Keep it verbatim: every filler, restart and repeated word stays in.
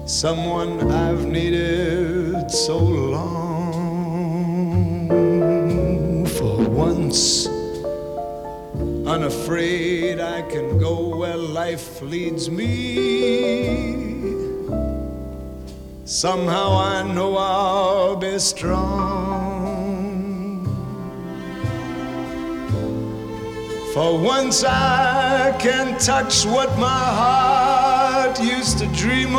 someone I've needed so long. For once, unafraid, I can go where life leads me. Somehow I know I'll be strong. For once I can touch what my heart used to dream of.